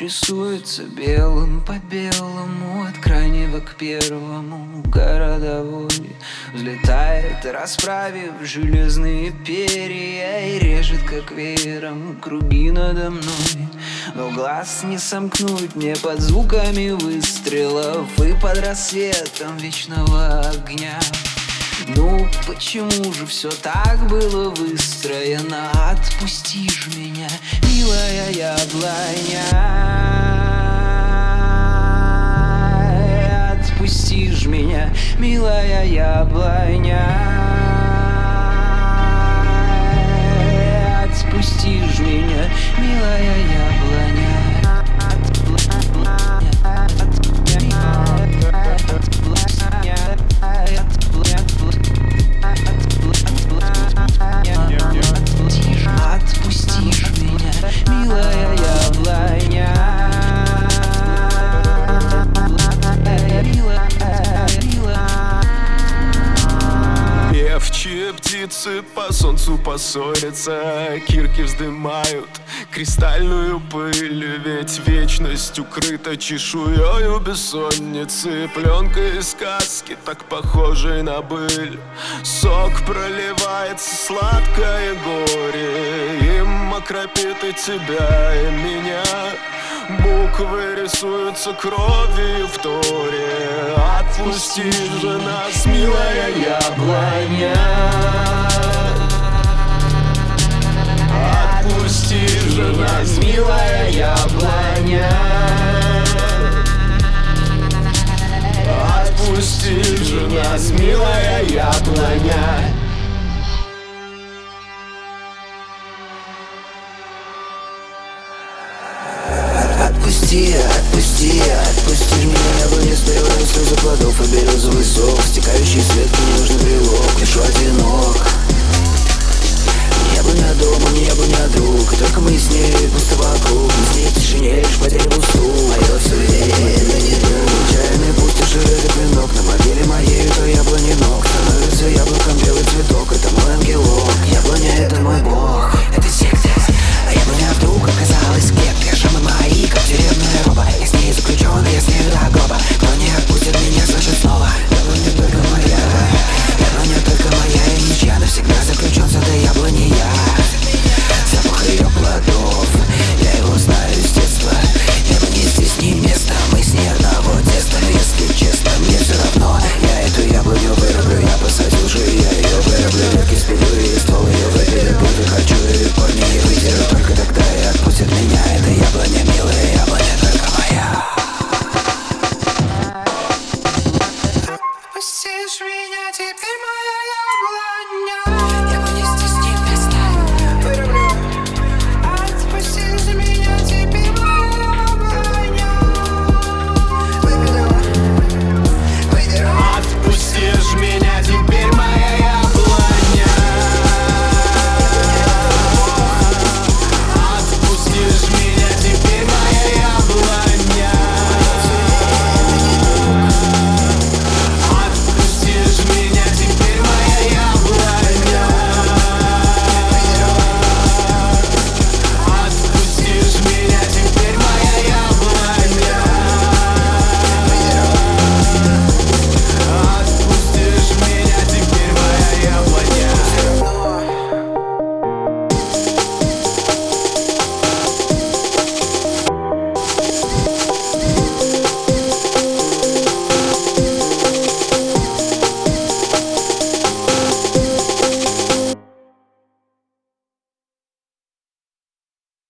Рисуется белым по белому, от крайнего к первому. Городовой взлетает, расправив железные перья, и режет как веером круги надо мной. Но глаз не сомкнуть мне под звуками выстрелов и под рассветом вечного огня. Ну почему же все так было выстроено? Отпусти ж меня, милая яблоня. Отпусти ж меня, милая яблоня. Отпусти ж меня, милая яблоня. Отпустишь меня, милая яблоня. Певчие птицы по солнцу поссорятся, кирки вздымают кристальную пыль. Ведь вечность укрыта чешуёю бессонницы, пленкой из сказки, так похожей на быль. Сок проливается, сладкое горе, им окропит и тебя, и меня. Буквы рисуются кровью в торе. Отпусти же нас, милая яблоня. Отпусти же нас, милая яблоня. Отпусти же нас, милая яблоня. Отпусти, отпусти, отпусти меня, яблоня с переводом слезы плодов и березовый сок, стекающий свет, мне нужен брелок, пишу одинок. Не яблоня дома, не яблоня друг, только мы с ней